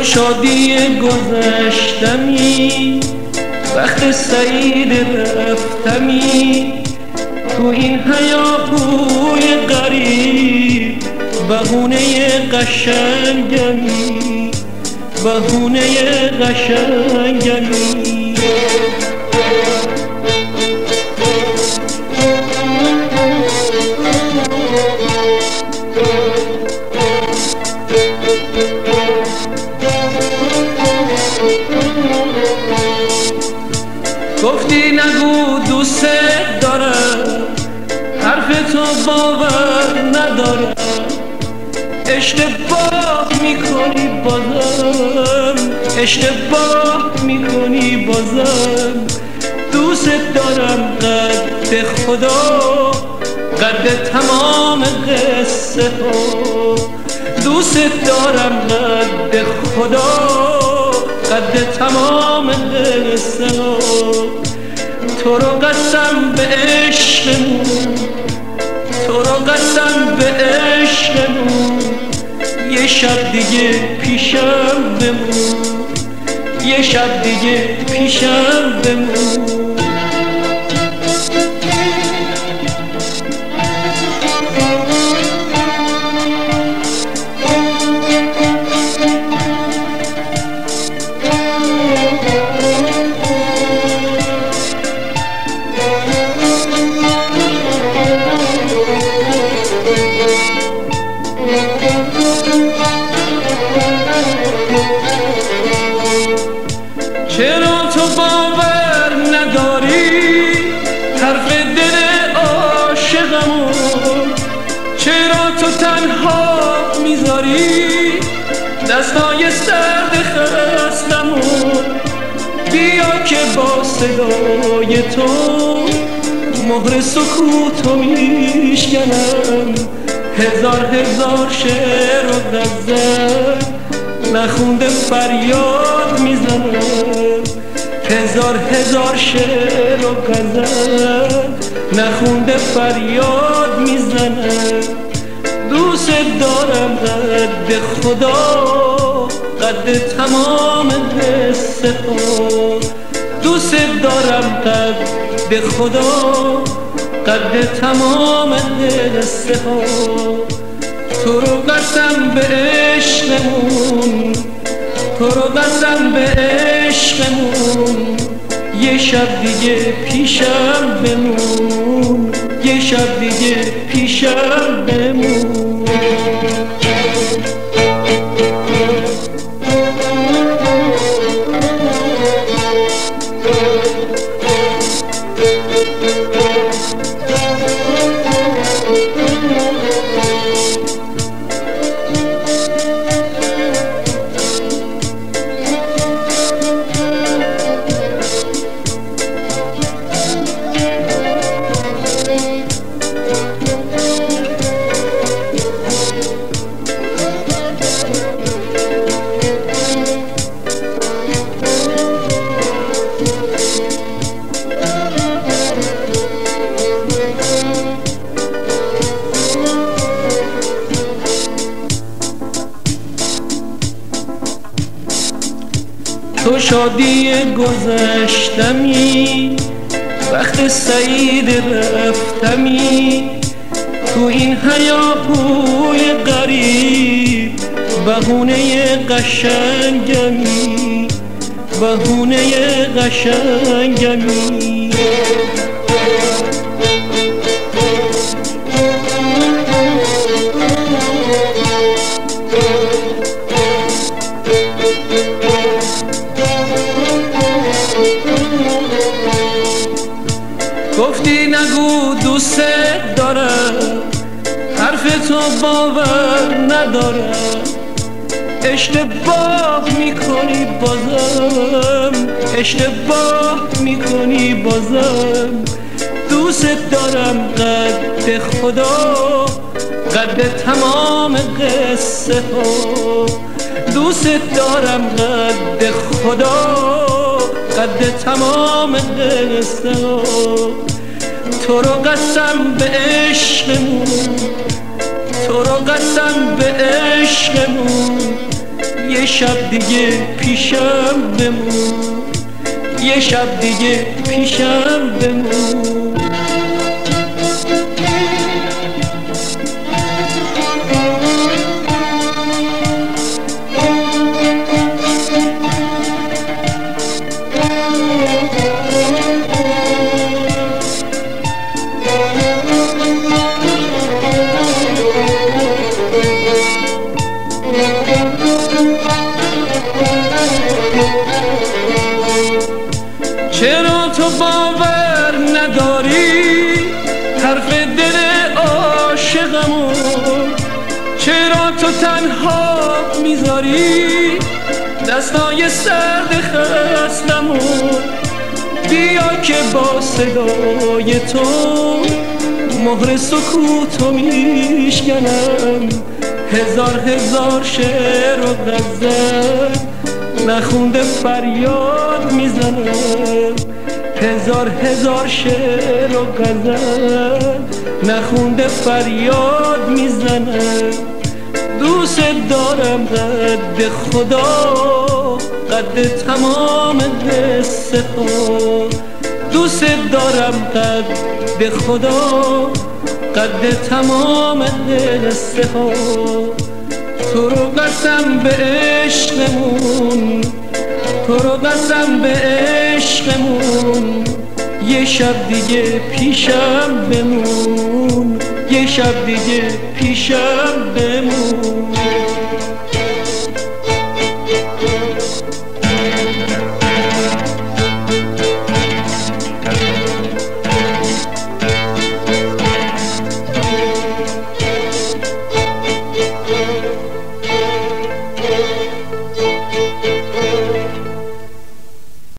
شادی گذشتمی، وقت سعید رفتمی، تو این هیاهوی غریب بهونه قشنگمی، بهونه قشنگمی. گفتی نگو دوست دارم، حرف تو باور ندارم، اشتباه میکنی بازم، اشتباه میکنی بازم. دوست دارم قد خدا، قد تمام قصه ها، دوست دارم قد خدا، قد تمام قصه ها. تو رو قسم به عشقمون، تو رو قسم به عشقمون، یه شب دیگه پیشم بمون، یه شب دیگه پیشم بمون. چرا تو باور نداری حرف دل عاشقمو؟ چرا تو تنها میذاری دستای سرد خستمو؟ بیا که با صدای تو مهر سکوتو میشکنم، هزار هزار شعر و غزل نخونده فریاد میزنم، هزار هزار شعر و غزل نخونده فریاد میزنم. دوست دارم قد خدا، قد تمام قصه ها، دوست دارم قد خدا، قد تمام قصه ها. تو رو قسم به عشقمون، تو رو قسم به عشقمون، یه شب دیگه پیشم بمون، یه شب دیگه پیشم بمون. تو شادی گذشتمی، وقت سعید رفتمی، تو این هیاهوی غریب بهونه قشنگمی، بهونه قشنگمی. گفتی نگو دوست دارم، حرف تو باور ندارم، اشتباه میکنی بازم، اشتباه میکنی بازم. دوست دارم قد خدا، قد تمام قصه ها، دوست دارم قد خدا، قد تمام قصه ها. تو رو قسم به عشقمون، تو رو قسم به عشقمون، یه شب دیگه پیشم بمون، یه شب دیگه پیشم بمون. چرا تو باور نداری حرف دل عاشقمو؟ چرا تو تنها میذاری دستای سرد خستمو؟ بیا که با صدای تو مهر سکوتو میشکنم، هزار هزار شعر و غزل نخونده فریاد میزنم، هزار هزار شعر و غزل نخونده فریاد میزنم. دوست دارم قد خدا، قد تمام قصه ها، دوست دارم قد خدا، قد تمام قصه ها. تو رو قسم به عشقمون، تو رو قسم به عشقمون، یه شب دیگه پیشم بمون، یه شب دیگه پیشم بمون.